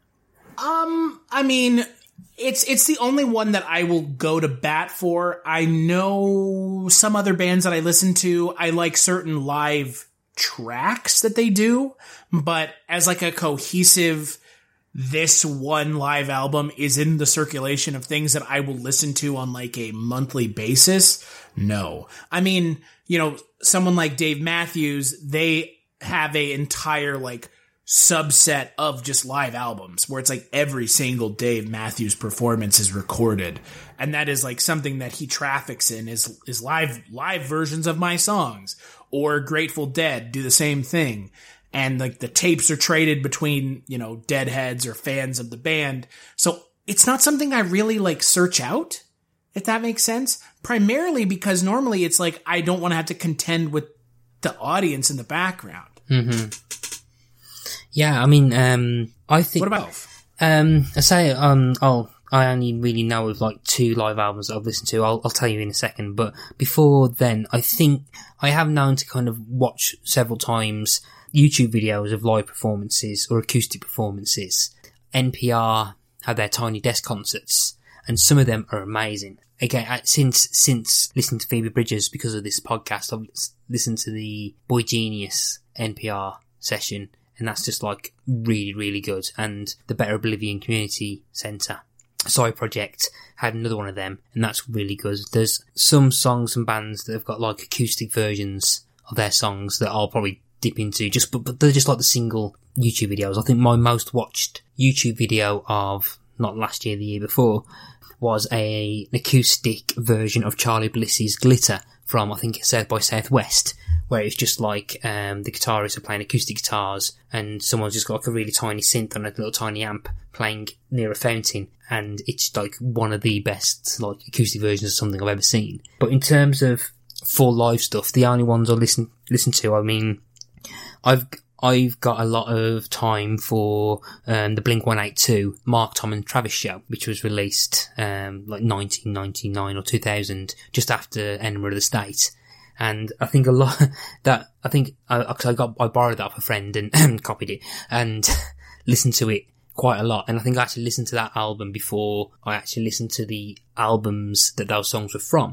Um, I mean, it's it's the only one that I will go to bat for. I know some other bands that I listen to. I like certain live tracks that they do, but as like a cohesive, this one live album is in the circulation of things that I will listen to on like a monthly basis. No. I mean, you know, someone like Dave Matthews, they have a entire like subset of just live albums where it's like every single Dave Matthews performance is recorded. And that is like something that he traffics in is, is live, live versions of my songs, or Grateful Dead do the same thing. And like the tapes are traded between, you know, Deadheads or fans of the band. So it's not something I really like search out, if that makes sense. Primarily because normally it's like I don't want to have to contend with the audience in the background. Mm-hmm. Yeah, I mean, um, I think. What about? Um, I say, um, I'll, I only really know of like two live albums that I've listened to. I'll, I'll tell you in a second. But before then, I think I have known to kind of watch several times YouTube videos of live performances or acoustic performances. N P R have their Tiny Desk concerts, and some of them are amazing. Again, since since listening to Phoebe Bridgers because of this podcast, I've listened to the Boy Genius N P R session, and that's just like really, really good. And the Better Oblivion Community Centre side project had another one of them, and that's really good. There's some songs and bands that have got like acoustic versions of their songs that I'll probably dip into, just but, but they're just like the single YouTube videos. I think my most watched YouTube video of not last year, the year before, was a an acoustic version of Charlie Bliss's Glitter from, I think it's South by Southwest, where it's just like um the guitarists are playing acoustic guitars and someone's just got like a really tiny synth on a little tiny amp playing near a fountain, and it's like one of the best like acoustic versions of something I've ever seen. But in terms of full live stuff, the only ones I listen listen to, I mean, I've I've got a lot of time for um, the Blink one eighty-two Mark, Tom and Travis show, which was released um, like nineteen ninety-nine or two thousand, just after Enema of the State. And I think a lot that I think I, I got I borrowed that off a friend and copied it and listened to it quite a lot. And I think I actually listened to that album before I actually listened to the albums that those songs were from.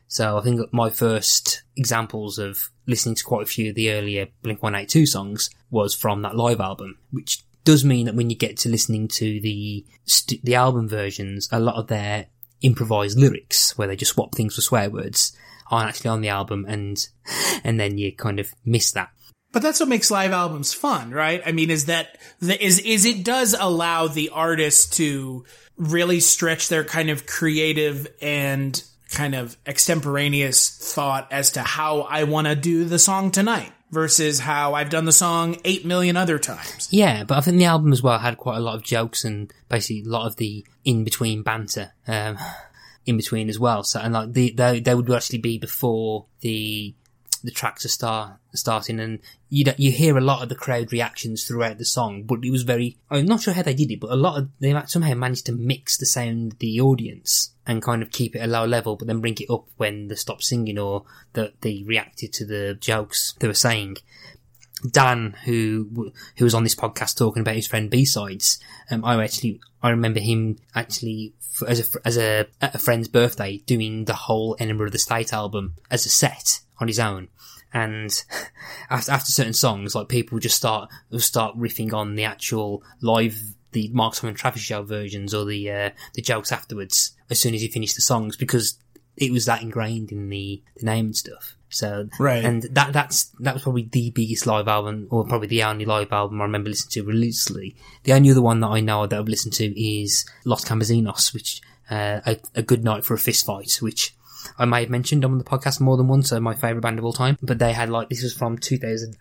So I think my first examples of listening to quite a few of the earlier Blink one eighty-two songs was from that live album, which does mean that when you get to listening to the st- the album versions, a lot of their improvised lyrics, where they just swap things for swear words, aren't actually on the album, and and then you kind of miss that. But that's what makes live albums fun, right? I mean, is that the, is is it does allow the artist to really stretch their kind of creative and kind of extemporaneous thought as to how I want to do the song tonight versus how I've done the song eight million other times. Yeah, but I think the album as well had quite a lot of jokes and basically a lot of the in-between banter um, in between as well. So, and like the, they, they would actually be before the the tracks are start, starting, and you don't, you hear a lot of the crowd reactions throughout the song, but it was very, I'm not sure how they did it, but a lot of, they somehow managed to mix the sound of the audience and kind of keep it at a low level, but then bring it up when they stopped singing or that they reacted to the jokes they were saying. Dan, who who was on this podcast talking about his friend B-Sides, um, I actually, I remember him actually, as a, as a, at a friend's birthday, doing the whole Enema of the State album as a set on his own. And after, after certain songs, like, people just start, start riffing on the actual live, the Mark Simon Travis Show versions or the, uh, the jokes afterwards as soon as he finished the songs, because it was that ingrained in the, the name and stuff. So, right. And that, that's, that was probably the biggest live album, or probably the only live album I remember listening to religiously. The only other one that I know that I've listened to is Los Campesinos, which, uh, a, a Good Night for a Fist Fight, which I may have mentioned on the podcast more than once, so my favourite band of all time. But they had, like, this was from two thousand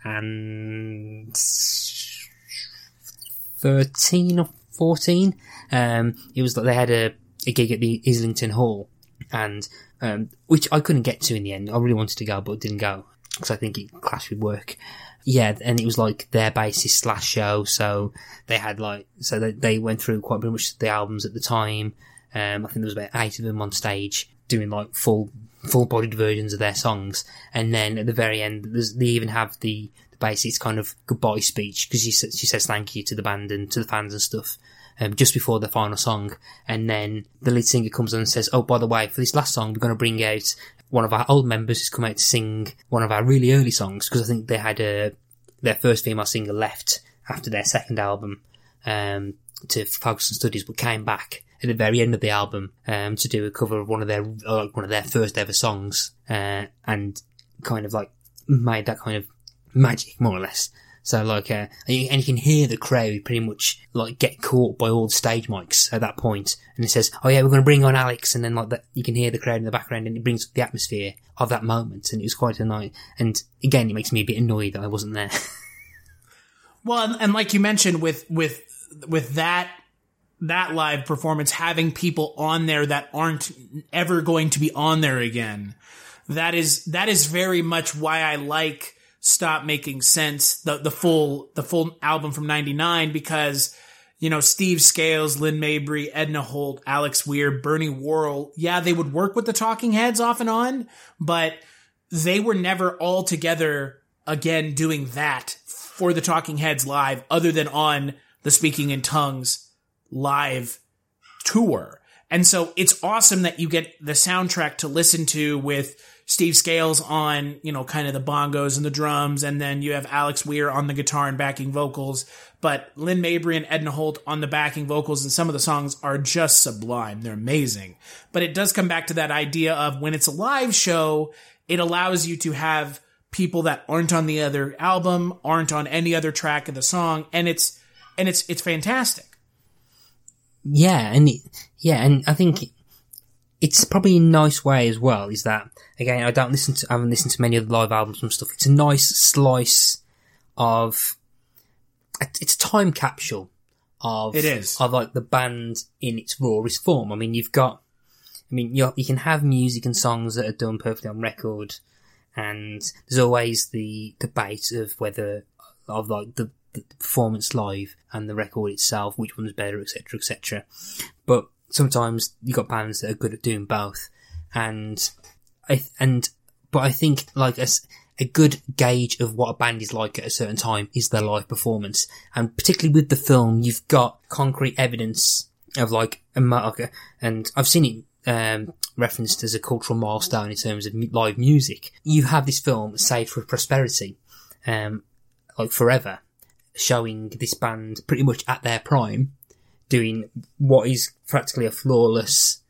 thirteen or fourteen. Um, it was like they had a, a gig at the Islington Hall, and, um, which I couldn't get to in the end. I really wanted to go, but didn't go, because I think it clashed with work. Yeah, and it was like their bassist slash show, so they had like, so they, they went through quite pretty much the albums at the time. Um, I think there was about eight of them on stage doing like full, full-bodied versions of their songs. And then at the very end, there's, they even have the, the bassist kind of goodbye speech, because she says, she says thank you to the band and to the fans and stuff, um, just before the final song. And then the lead singer comes on and says, oh, by the way, for this last song, we're going to bring out one of our old members who's come out to sing one of our really early songs, because I think they had a, their first female singer left after their second album, um, to focus on studies, but came back at the very end of the album, um, to do a cover of one of their, uh, one of their first ever songs, uh, and kind of like made that kind of magic, more or less. So like, uh, and you, and you can hear the crowd pretty much like get caught by all the stage mics at that point. And it says, oh yeah, we're going to bring on Alex. And then like that, you can hear the crowd in the background, and it brings up the atmosphere of that moment. And it was quite a night. And again, it makes me a bit annoyed that I wasn't there. Well, and, and like you mentioned with, with, with that, that live performance, having people on there that aren't ever going to be on there again. That is, that is very much why I like Stop Making Sense, the, the full, the full album from ninety-nine, because, you know, Steve Scales, Lynn Mabry, Edna Holt, Alex Weir, Bernie Worrell, yeah, they would work with the Talking Heads off and on, but they were never all together again doing that for the Talking Heads live, other than on the Speaking in Tongues live tour. And so it's awesome that you get the soundtrack to listen to with Steve Scales on, you know, kind of the bongos and the drums, and then you have Alex Weir on the guitar and backing vocals, but Lynn Mabry and Edna Holt on the backing vocals, and some of the songs are just sublime. They're amazing. But it does come back to that idea of when it's a live show, it allows you to have people that aren't on the other album, aren't on any other track of the song, and it's, and it's, it's fantastic. Yeah, and it, yeah, and I think it's probably a nice way as well, is that, again, I don't listen to, I haven't listened to many of the live albums and stuff. It's a nice slice of, it's a time capsule of, it is, of like the band in its rawest form. I mean, you've got, I mean, you you can have music and songs that are done perfectly on record, and there's always the debate of whether, of like the, the performance live and the record itself, which one's better, et cetera, et cetera. But sometimes you got bands that are good at doing both, and I and but I think like a, a good gauge of what a band is like at a certain time is their live performance, and particularly with the film, you've got concrete evidence of like a and I've seen it um, referenced as a cultural milestone in terms of mu- live music. You have this film, Saved for Prosperity, um, like forever, showing this band pretty much at their prime, doing what is practically a flawless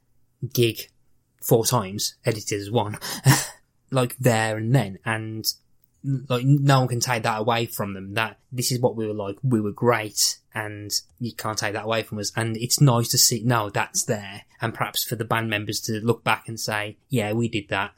gig four times, edited as one, like there and then, and like no one can take that away from them, that this is what we were like, we were great, and you can't take that away from us. And it's nice to see, no, that's there, and perhaps for the band members to look back and say, yeah, we did that.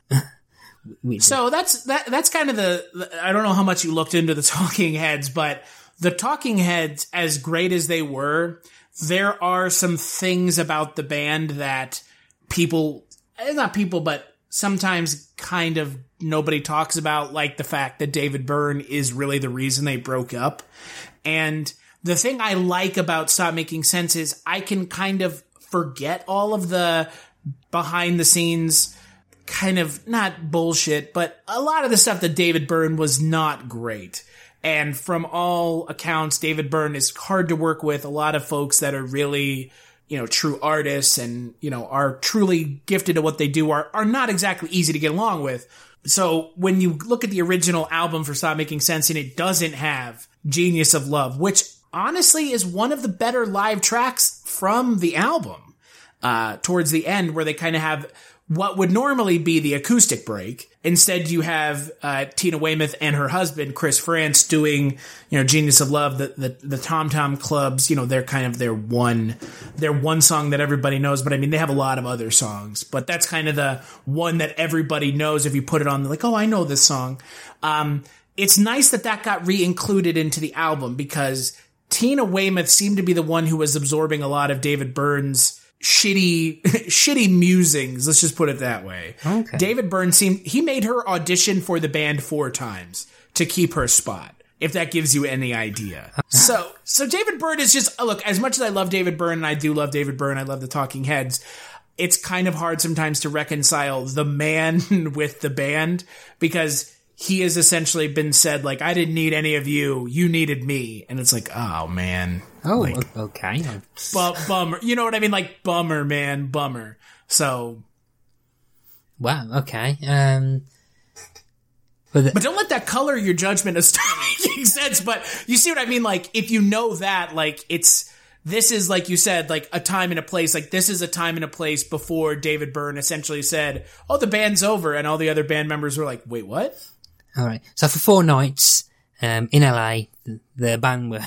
we did. So that's that that's kind of the, the I don't know how much you looked into the Talking Heads, but the Talking Heads, as great as they were, there are some things about the band that people, not people, but sometimes kind of nobody talks about, like the fact that David Byrne is really the reason they broke up. And the thing I like about Stop Making Sense is I can kind of forget all of the behind the scenes kind of, not bullshit, but a lot of the stuff that David Byrne was not great. And from all accounts, David Byrne is hard to work with. A lot of folks that are really, you know, true artists and, you know, are truly gifted at what they do are, are not exactly easy to get along with. So when you look at the original album for Stop Making Sense, and it doesn't have Genius of Love, which honestly is one of the better live tracks from the album, uh, towards the end, where they kind of have what would normally be the acoustic break. Instead, you have uh, Tina Weymouth and her husband, Chris France, doing, you know, Genius of Love, the, the, the Tom Tom Clubs, you know, they're kind of their one, their one song that everybody knows. But I mean, they have a lot of other songs, but that's kind of the one that everybody knows. If you put it on, they're like, oh, I know this song. Um, it's nice that that got re-included into the album, because Tina Weymouth seemed to be the one who was absorbing a lot of David Byrne's shitty, shitty musings. Let's just put it that way. Okay. David Byrne seemed, he made her audition for the band four times to keep her spot, if that gives you any idea. So, so David Byrne is just, look, as much as I love David Byrne, and I do love David Byrne, I love the Talking Heads, it's kind of hard sometimes to reconcile the man with the band, because he has essentially been said, like, I didn't need any of you, you needed me. And it's like, oh, man. Oh, like, okay. Bu- bummer. You know what I mean? Like, bummer, man. Bummer. So. Wow, okay. Um, but, the- but don't let that color your judgment of Stop Making Sense. But you see what I mean? Like, if you know that, like, it's, this is, like you said, like, a time and a place. Like, this is a time and a place before David Byrne essentially said, oh, the band's over. And all the other band members were like, wait, what? All right. So for four nights um, in L A, the, the band were...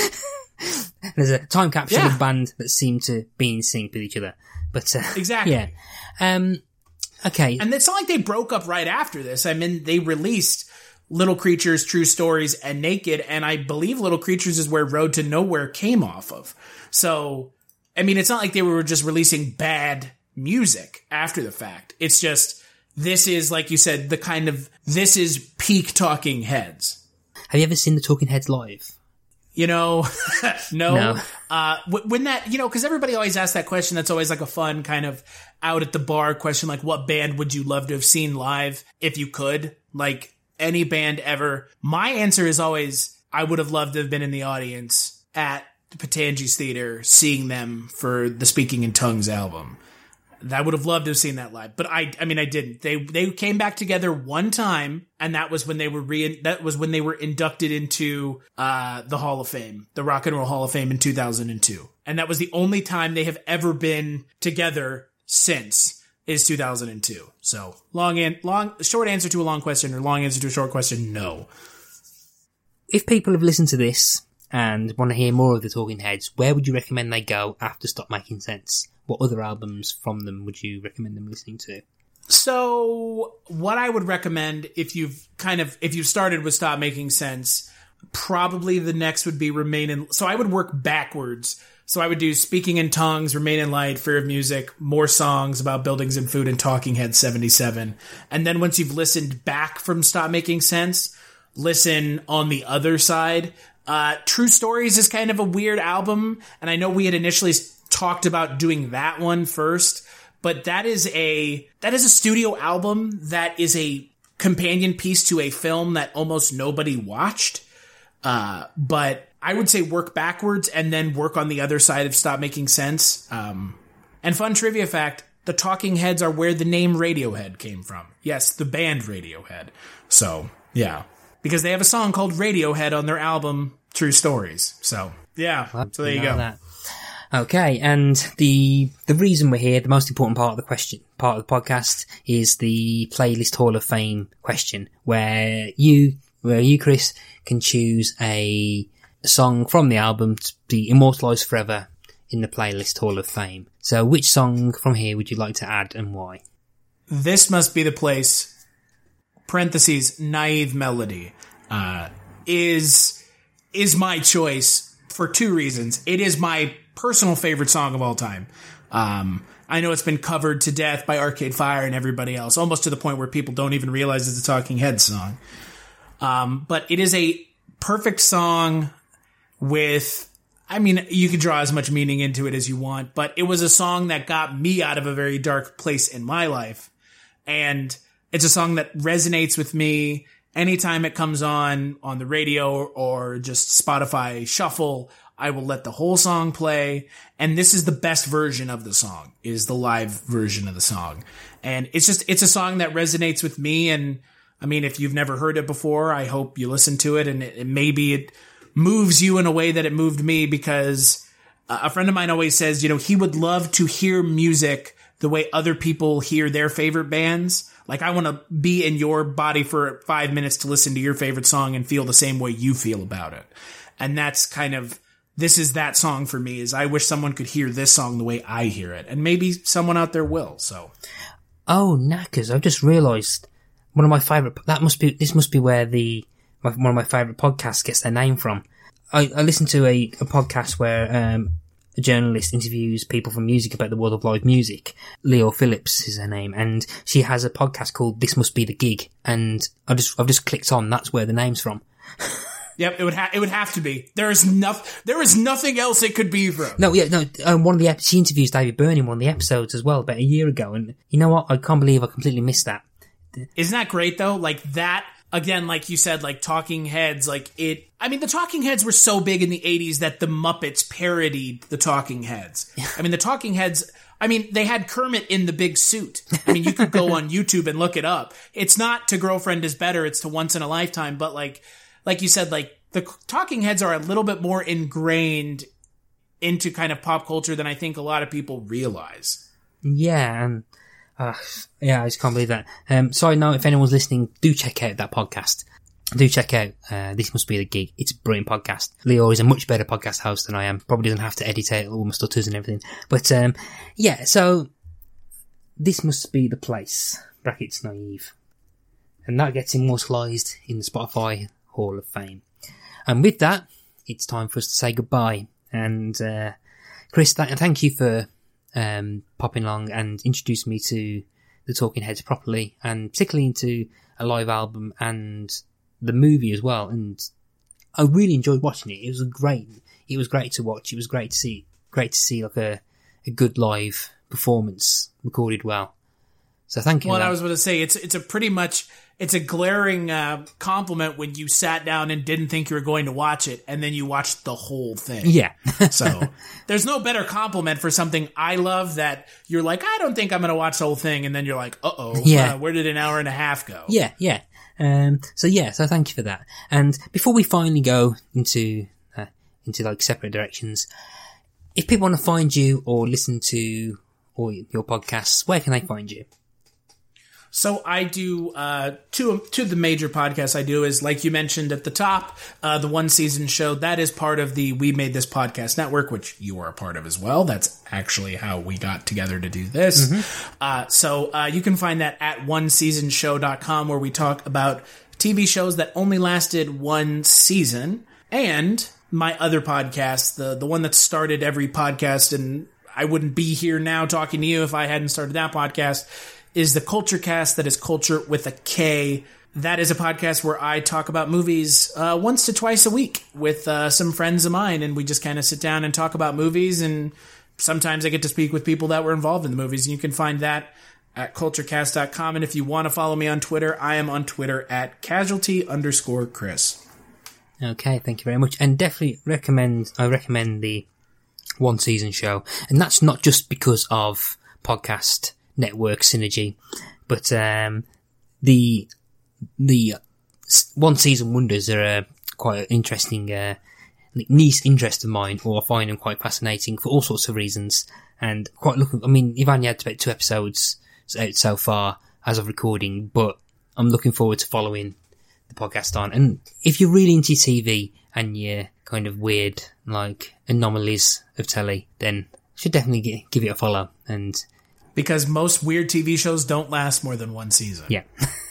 There's a time capsule yeah. of band that seemed to be in sync with each other. But uh, exactly. Yeah. Um, okay. And it's not like they broke up right after this. I mean, they released Little Creatures, True Stories, and Naked, and I believe Little Creatures is where Road to Nowhere came off of. So, I mean, it's not like they were just releasing bad music after the fact. It's just... This is, like you said, the kind of, this is peak Talking Heads. Have you ever seen the Talking Heads live? You know, no. no. Uh, when that, you know, because everybody always asks that question. That's always like a fun kind of out at the bar question, like, what band would you love to have seen live if you could? Like, any band ever. My answer is always, I would have loved to have been in the audience at the Patanges Theater seeing them for the Speaking in Tongues album. I would have loved to have seen that live, but I, I mean, I didn't. They, they came back together one time, and that was when they were re, that was when they were inducted into, uh, the Hall of Fame, the Rock and Roll Hall of Fame in two thousand two. And that was the only time they have ever been together since, is two thousand two. So, long and, long, short answer to a long question, or long answer to a short question, no. If people have listened to this and want to hear more of the Talking Heads, where would you recommend they go after Stop Making Sense? What other albums from them would you recommend them listening to? So, what I would recommend, if you've kind of, if you've started with Stop Making Sense, probably the next would be Remain in, so I would work backwards. So I would do Speaking in Tongues, Remain in Light, Fear of Music, more songs about buildings and food, and Talking Head seventy-seven. And then once you've listened back from Stop Making Sense, listen on the other side. Uh, True Stories is kind of a weird album, and I know we had initially talked about doing that one first, but that is a that is a studio album that is a companion piece to a film that almost nobody watched. Uh, but I would say work backwards and then work on the other side of Stop Making Sense. Um, And fun trivia fact, the Talking Heads are where the name Radiohead came from. Yes, the band Radiohead. So, yeah. Because they have a song called Radiohead on their album True Stories. So, yeah. Well, so there you go. That. Okay, and the the reason we're here, the most important part of the question, part of the podcast, is the Playlist Hall of Fame question, where you, where you, Chris, can choose a song from the album to be immortalised forever in the Playlist Hall of Fame. So, which song from here would you like to add and why? This Must Be the Place, parentheses, Naive Melody, uh, is is my choice for two reasons. It is my personal favorite song of all time. Um, I know it's been covered to death by Arcade Fire and everybody else, almost to the point where people don't even realize it's a Talking Heads song. Um, but it is a perfect song with, I mean, you can draw as much meaning into it as you want, but it was a song that got me out of a very dark place in my life. And it's a song that resonates with me anytime it comes on, on the radio or just Spotify Shuffle. I will let the whole song play. And this is the best version of the song, is the live version of the song. And it's just, it's a song that resonates with me. And I mean, if you've never heard it before, I hope you listen to it and it, it maybe it moves you in a way that it moved me, because a friend of mine always says, you know, he would love to hear music the way other people hear their favorite bands. Like, I want to be in your body for five minutes to listen to your favorite song and feel the same way you feel about it. And that's kind of, this is that song for me, is I wish someone could hear this song the way I hear it. And maybe someone out there will, so. Oh, knackers, I've just realised one of my favourite, that must be, this must be where the, my, one of my favourite podcasts gets their name from. I, I listened to a, a podcast where, um, a journalist interviews people from music about the world of live music. Leo Phillips is her name, and she has a podcast called This Must Be the Gig, and I just, I've just clicked on, that's where the name's from. Yep, it would have it would have to be. There is nothing. There is nothing else it could be from. No, yeah, no. Um, one of the ep- she interviews David Byrne in one of the episodes as well, about a year ago, and you know what? I can't believe I completely missed that. Isn't that great though? Like that again, like you said, like Talking Heads. Like it. I mean, the Talking Heads were so big in the eighties that the Muppets parodied the Talking Heads. I mean, the Talking Heads. I mean, they had Kermit in the big suit. I mean, you could go on YouTube and look it up. It's not To Girlfriend Is Better. It's To Once in a Lifetime. But like. Like you said, like, the Talking Heads are a little bit more ingrained into kind of pop culture than I think a lot of people realize. Yeah, and, uh, yeah, I just can't believe that. Um, side note, if anyone's listening, do check out that podcast. Do check out, uh, This Must Be the Gig. It's a brilliant podcast. Leo is a much better podcast host than I am. Probably doesn't have to edit out all my stutters and everything. But, um, yeah, so, This Must Be the Place, brackets naive. And that gets immortalised in the Spotify Hall of Fame. And with that, it's time for us to say goodbye. And uh, Chris, th- thank you for um, popping along and introducing me to the Talking Heads properly, and particularly into a live album and the movie as well. And I really enjoyed watching it. It was a great. It was great to watch. It was great to see. Great to see like a, a good live performance recorded well. So thank you. Well, I was going to say it's it's a pretty much. It's a glaring uh, compliment when you sat down and didn't think you were going to watch it, and then you watched the whole thing. Yeah. So there's no better compliment for something I love that you're like, I don't think I'm going to watch the whole thing, and then you're like, uh-oh, yeah. uh, where did an hour and a half go? Yeah, yeah. Um, so yeah, so thank you for that. And before we finally go into uh, into like separate directions, if people want to find you or listen to all your podcasts, where can they find you? So I do, uh, two, two of the major podcasts I do is, like you mentioned at the top, uh, the One Season Show. That is part of the We Made This Podcast Network, which you are a part of as well. That's actually how we got together to do this. Mm-hmm. Uh, so, uh, you can find that at one season show dot com, where we talk about T V shows that only lasted one season. And my other podcast, the, the one that started every podcast, and I wouldn't be here now talking to you if I hadn't started that podcast, is the Culture Cast. That is Culture with a K. That is a podcast where I talk about movies uh, once to twice a week with uh, some friends of mine, and we just kind of sit down and talk about movies, and sometimes I get to speak with people that were involved in the movies, and you can find that at culture cast dot com. And if you want to follow me on Twitter, I am on Twitter at casualty underscore Chris. Okay, thank you very much. And definitely recommend, I recommend the one season show. And that's not just because of podcast network synergy, but um, the the one season wonders are uh, quite an interesting uh, niche interest of mine, or I find them quite fascinating for all sorts of reasons. And quite looking, I mean, you've only had about two episodes out so far as of recording, but I'm looking forward to following the podcast on. And if you're really into T V and you're kind of weird, like anomalies of telly, then you should definitely get, give it a follow. And because most weird T V shows don't last more than one season. Yeah.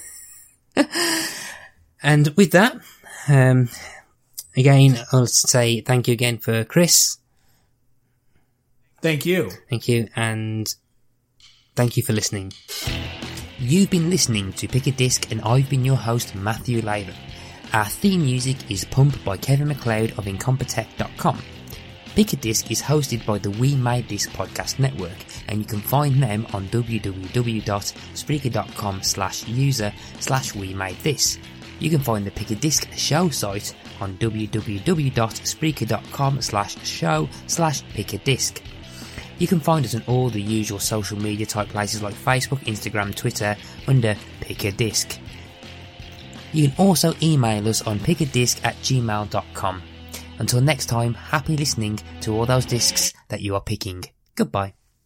And with that, um, again, I'll say thank you again for Chris. Thank you. Thank you, and thank you for listening. You've been listening to Pick a Disc, and I've been your host, Matthew Latham. Our theme music is Pump by Kevin MacLeod of Incompetech dot com. Pick a Disc is hosted by the We Made This podcast network, and you can find them on www.spreaker.com slash user slash We Made This. You can find the Pick a Disc show site on www.spreaker.com slash show slash pick a disc. You can find us on all the usual social media type places like Facebook, Instagram, Twitter under Pick a Disc. You can also email us on pickadisc at gmail dot com. Until next time, happy listening to all those discs that you are picking. Goodbye.